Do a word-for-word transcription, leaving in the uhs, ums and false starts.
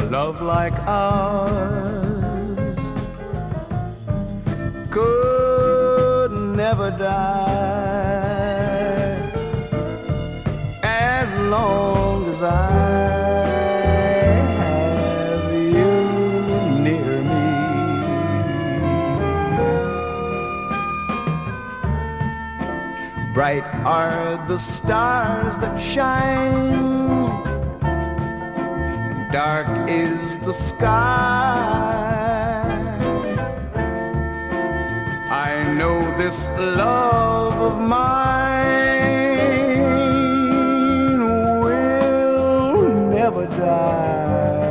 love like ours could never die as long as I have you near me. Bright are the stars that shine, dark is the sky. I know this love of mine will never die